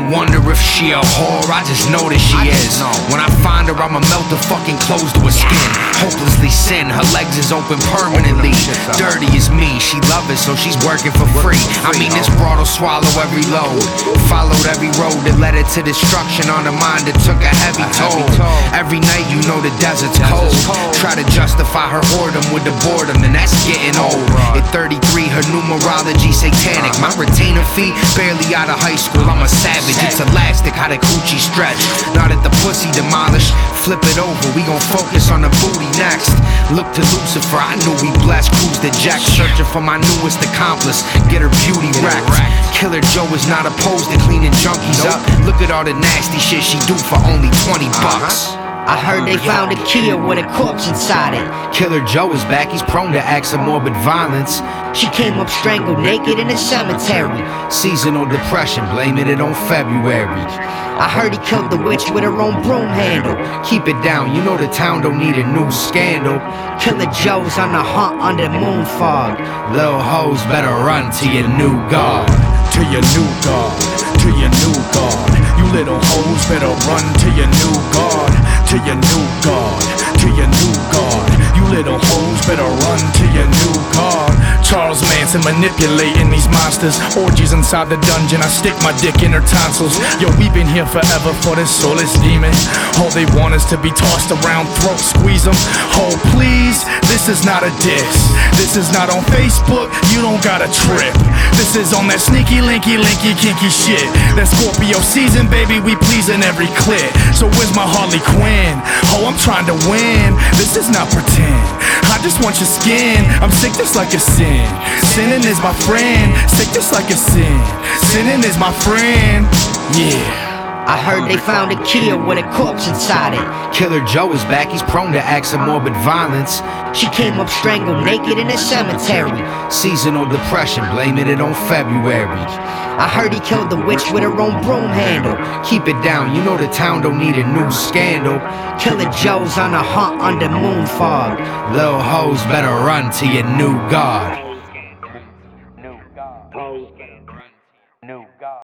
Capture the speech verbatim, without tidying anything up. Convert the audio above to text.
don't wonder if she a whore, I just know that she is. When I find her, I'ma melt the fucking clothes to her skin. Hopelessly sin, her legs is open permanently. Dirty as me, she love it, so she's working for free. I mean, this broad'll swallow every load. Followed every road that led her to destruction. On her mind that took a heavy toll. Every night you know the desert's cold. Try to justify her whoredom with the boredom, and that's getting old. At thirty-three, her numerology satanic. My retainer fee, barely out of high school, I'm a savage. It's elastic, how the coochie stretch. Now that the pussy demolished, flip it over, we gon' focus on the booty next. Look to Lucifer, I knew we blessed. Cruise the jack, searching for my newest accomplice. Get her beauty wrecked. Killer Joe is not opposed to cleaning junkies up. Look at all the nasty shit she do for only twenty bucks. I heard they found a Kia with a corpse inside it. Killer Joe is back, he's prone to acts of morbid violence. She came up strangled naked in a cemetery. Seasonal depression, blaming it on February. I heard he killed the witch with her own broom handle. Keep it down, you know the town don't need a new scandal. Killer Joe's on the hunt under moon fog. Little hoes better run to your new god. To your new god, to your new god. You little hoes better run to your new god. To your new god, to your new god. You little hoes better run to your new god. Charles Manson manipulating these monsters. Orgies inside the dungeon, I stick my dick in her tonsils. Yo, we been here forever for this soulless demon. All they want is to be tossed around, throat squeeze them. Oh please, this is not a diss. This is not on Facebook, you don't gotta trip. This is on that sneaky, linky, linky, kinky shit. That Scorpio season, baby, we pleasing every clit. So where's my Harley Quinn? Oh, I'm trying to win. This is not pretend. I just want your skin. I'm sick just like a sin. Sinning is my friend. Sick just like a sin. Sinning is my friend. Yeah. I heard they found a Kia with a corpse inside it. Killer Joe is back, he's prone to acts of morbid violence. She came up strangled naked in a cemetery. Seasonal depression, blaming it on February. I heard he killed the witch with her own broom handle. Keep it down, you know the town don't need a new scandal. Killer Joe's on a hunt under moon fog. Little hoes better run to your new god.